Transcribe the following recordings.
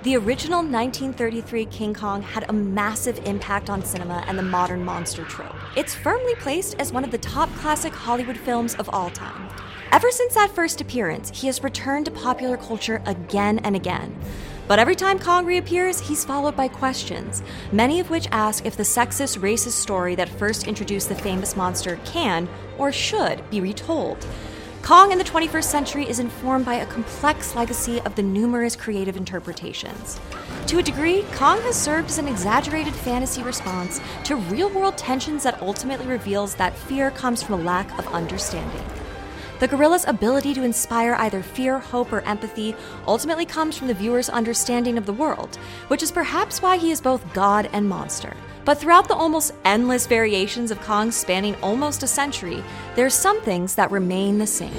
The original 1933 King Kong had a massive impact on cinema and the modern monster trope. It's firmly placed as one of the top classic Hollywood films of all time. Ever since that first appearance, he has returned to popular culture again and again. But every time Kong reappears, he's followed by questions, many of which ask if the sexist, racist story that first introduced the famous monster can, or should, be retold. Kong in the 21st century is informed by a complex legacy of the numerous creative interpretations. To a degree, Kong has served as an exaggerated fantasy response to real-world tensions that ultimately reveals that fear comes from a lack of understanding. The gorilla's ability to inspire either fear, hope, or empathy ultimately comes from the viewer's understanding of the world, which is perhaps why he is both god and monster. But throughout the almost endless variations of Kong spanning almost a century, there are some things that remain the same.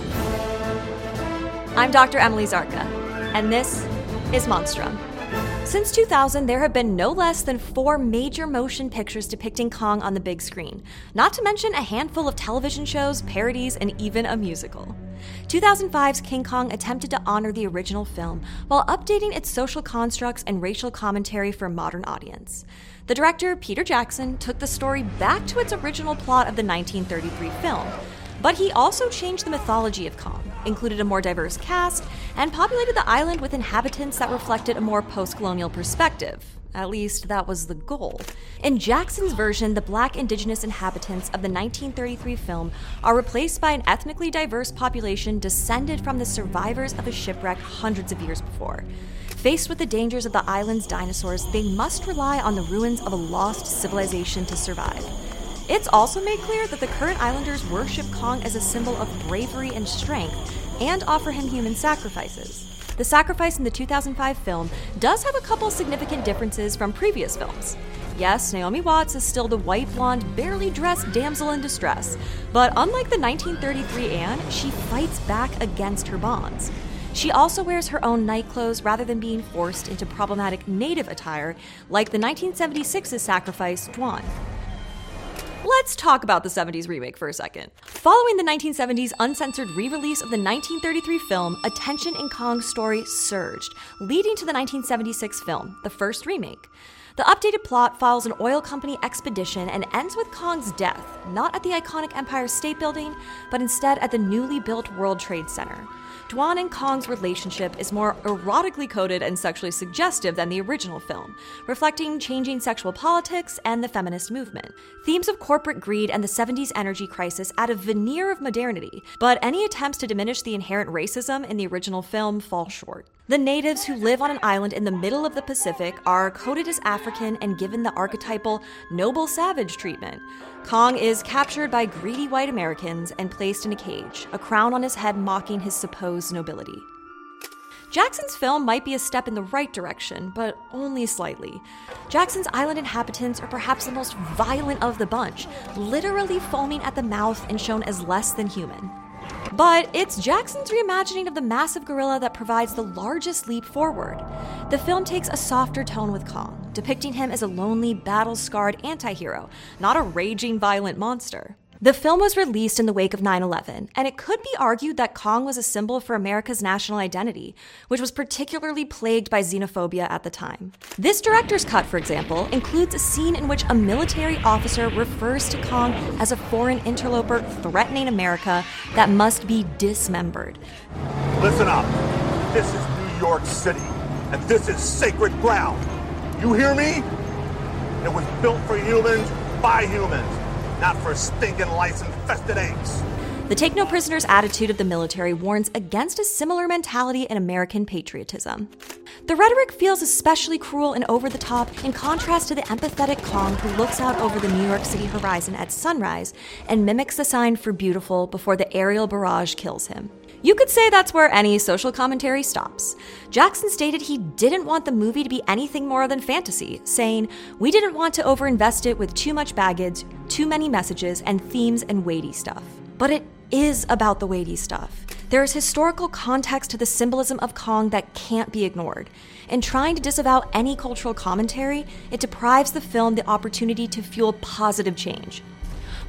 I'm Dr. Emily Zarka, and this is Monstrum. Since 2000, there have been no less than 4 major motion pictures depicting Kong on the big screen, not to mention a handful of television shows, parodies, and even a musical. 2005's King Kong attempted to honor the original film while updating its social constructs and racial commentary for a modern audience. The director, Peter Jackson, took the story back to its original plot of the 1933 film, but he also changed the mythology of Kong, included a more diverse cast, and populated the island with inhabitants that reflected a more post-colonial perspective. At least, that was the goal. In Jackson's version, the Black indigenous inhabitants of the 1933 film are replaced by an ethnically diverse population descended from the survivors of a shipwreck hundreds of years before. Faced with the dangers of the island's dinosaurs, they must rely on the ruins of a lost civilization to survive. It's also made clear that the current islanders worship Kong as a symbol of bravery and strength, and offer him human sacrifices. The sacrifice in the 2005 film does have a couple significant differences from previous films. Yes, Naomi Watts is still the white, blonde, barely dressed damsel in distress, but unlike the 1933 Anne, she fights back against her bonds. She also wears her own night clothes rather than being forced into problematic native attire like the 1976's sacrifice, Dwan. Let's talk about the 70s remake for a second. Following the 1970s uncensored re-release of the 1933 film, attention in Kong's story surged, leading to the 1976 film, the first remake. The updated plot follows an oil company expedition and ends with Kong's death, not at the iconic Empire State Building, but instead at the newly built World Trade Center. Dwan and Kong's relationship is more erotically coded and sexually suggestive than the original film, reflecting changing sexual politics and the feminist movement. Themes of corporate greed and the 70s energy crisis add a veneer of modernity, but any attempts to diminish the inherent racism in the original film fall short. The natives who live on an island in the middle of the Pacific are coded as African and given the archetypal noble savage treatment. Kong is captured by greedy white Americans and placed in a cage, a crown on his head mocking his supposed nobility. Jackson's film might be a step in the right direction, but only slightly. Jackson's island inhabitants are perhaps the most violent of the bunch, literally foaming at the mouth and shown as less than human. But it's Jackson's reimagining of the massive gorilla that provides the largest leap forward. The film takes a softer tone with Kong, depicting him as a lonely, battle-scarred anti-hero, not a raging, violent monster. The film was released in the wake of 9/11, and it could be argued that Kong was a symbol for America's national identity, which was particularly plagued by xenophobia at the time. This director's cut, for example, includes a scene in which a military officer refers to Kong as a foreign interloper threatening America that must be dismembered. Listen up. This is New York City, and this is sacred ground. You hear me? It was built for humans, by humans. Not for stinking lice-infested apes. The take-no-prisoners attitude of the military warns against a similar mentality in American patriotism. The rhetoric feels especially cruel and over-the-top in contrast to the empathetic Kong who looks out over the New York City horizon at sunrise and mimics the sign for beautiful before the aerial barrage kills him. You could say that's where any social commentary stops. Jackson stated he didn't want the movie to be anything more than fantasy, saying, "We didn't want to overinvest it with too much baggage, too many messages, and themes and weighty stuff." But it is about the weighty stuff. There is historical context to the symbolism of Kong that can't be ignored. In trying to disavow any cultural commentary, it deprives the film the opportunity to fuel positive change.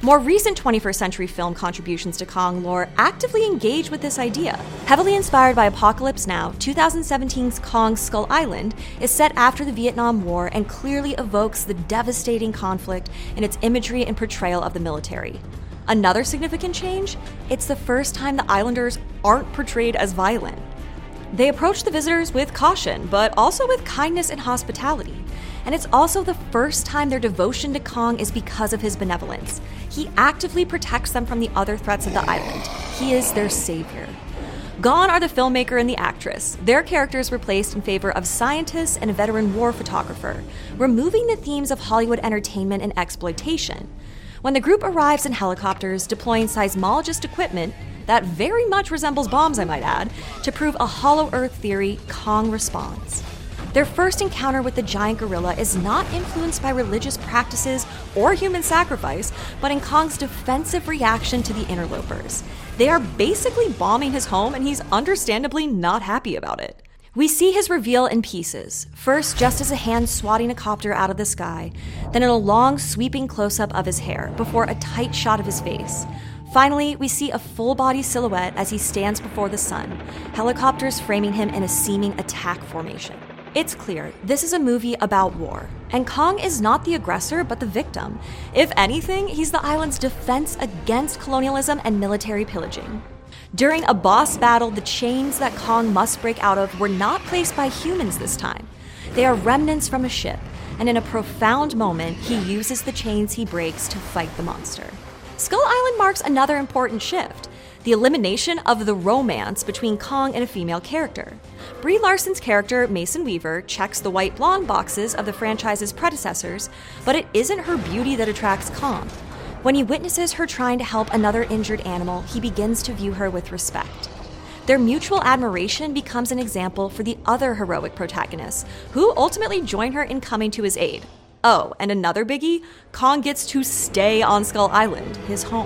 More recent 21st century film contributions to Kong lore actively engage with this idea. Heavily inspired by Apocalypse Now, 2017's Kong Skull Island is set after the Vietnam War and clearly evokes the devastating conflict in its imagery and portrayal of the military. Another significant change? It's the first time the Islanders aren't portrayed as violent. They approach the visitors with caution, but also with kindness and hospitality. And it's also the first time their devotion to Kong is because of his benevolence. He actively protects them from the other threats of the island. He is their savior. Gone are the filmmaker and the actress. Their characters were placed in favor of scientists and a veteran war photographer, removing the themes of Hollywood entertainment and exploitation. When the group arrives in helicopters deploying seismologist equipment that very much resembles bombs, I might add, to prove a hollow earth theory, Kong responds. Their first encounter with the giant gorilla is not influenced by religious practices or human sacrifice, but in Kong's defensive reaction to the interlopers. They are basically bombing his home, and he's understandably not happy about it. We see his reveal in pieces, first just as a hand swatting a copter out of the sky, then in a long, sweeping close-up of his hair, before a tight shot of his face. Finally, we see a full-body silhouette as he stands before the sun, helicopters framing him in a seeming attack formation. It's clear, this is a movie about war, and Kong is not the aggressor but the victim. If anything, he's the island's defense against colonialism and military pillaging. During a boss battle, the chains that Kong must break out of were not placed by humans this time. They are remnants from a ship, and in a profound moment, he uses the chains he breaks to fight the monster. Skull Island marks another important shift: the elimination of the romance between Kong and a female character. Brie Larson's character, Mason Weaver, checks the white blonde boxes of the franchise's predecessors, but it isn't her beauty that attracts Kong. When he witnesses her trying to help another injured animal, he begins to view her with respect. Their mutual admiration becomes an example for the other heroic protagonists, who ultimately join her in coming to his aid. Oh, and another biggie, Kong gets to stay on Skull Island, his home.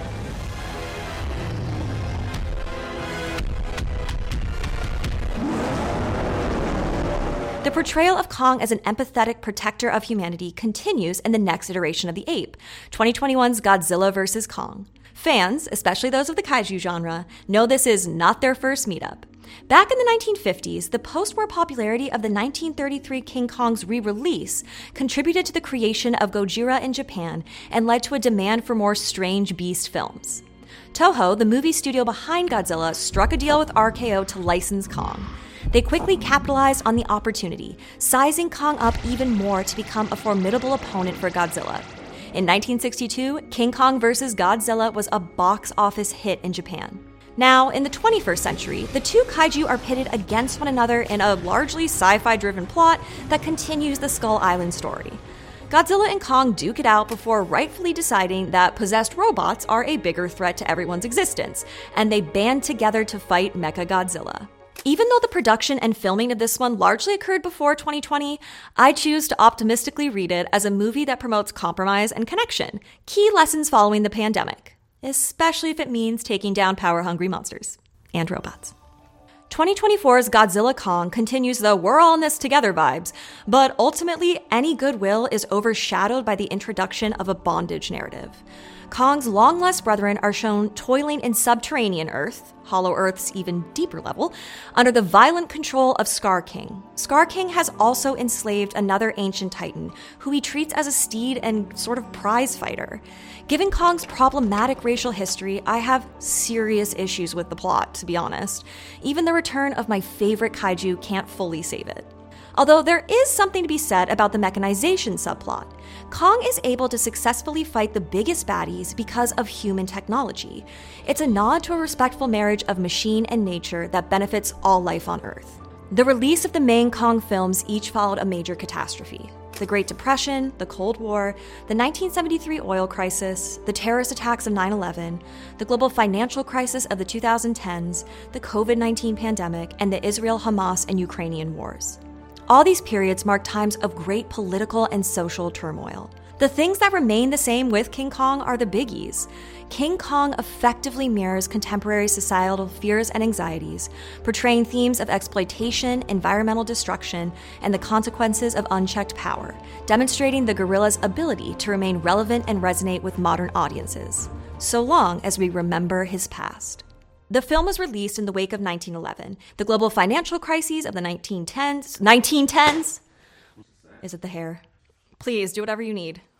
The portrayal of Kong as an empathetic protector of humanity continues in the next iteration of The Ape, 2021's Godzilla vs. Kong. Fans, especially those of the kaiju genre, know this is not their first meetup. Back in the 1950s, the post-war popularity of the 1933 King Kong's re-release contributed to the creation of Gojira in Japan and led to a demand for more strange beast films. Toho, the movie studio behind Godzilla, struck a deal with RKO to license Kong. They quickly capitalized on the opportunity, sizing Kong up even more to become a formidable opponent for Godzilla. In 1962, King Kong vs. Godzilla was a box office hit in Japan. Now, in the 21st century, the two kaiju are pitted against one another in a largely sci-fi-driven plot that continues the Skull Island story. Godzilla and Kong duke it out before rightfully deciding that possessed robots are a bigger threat to everyone's existence, and they band together to fight Mechagodzilla. Even though the production and filming of this one largely occurred before 2020, I choose to optimistically read it as a movie that promotes compromise and connection, key lessons following the pandemic, especially if it means taking down power-hungry monsters and robots. 2024's Godzilla Kong continues the "we're all in this together" vibes, but ultimately any goodwill is overshadowed by the introduction of a bondage narrative. Kong's long-lost brethren are shown toiling in subterranean Earth, Hollow Earth's even deeper level, under the violent control of Scar King. Scar King has also enslaved another ancient titan, who he treats as a steed and sort of prize fighter. Given Kong's problematic racial history, I have serious issues with the plot, to be honest. Even the return of my favorite kaiju can't fully save it. Although there is something to be said about the mechanization subplot. Kong is able to successfully fight the biggest baddies because of human technology. It's a nod to a respectful marriage of machine and nature that benefits all life on Earth. The release of the main Kong films each followed a major catastrophe. The Great Depression, the Cold War, the 1973 oil crisis, the terrorist attacks of 9/11, the global financial crisis of the 2010s, the COVID-19 pandemic, and the Israel-Hamas and Ukrainian wars. All these periods mark times of great political and social turmoil. The things that remain the same with King Kong are the biggies. King Kong effectively mirrors contemporary societal fears and anxieties, portraying themes of exploitation, environmental destruction, and the consequences of unchecked power, demonstrating the gorilla's ability to remain relevant and resonate with modern audiences, so long as we remember his past. The film was released in the wake of 1911, the global financial crises of the 1910s. Is it the hair? Please, do whatever you need.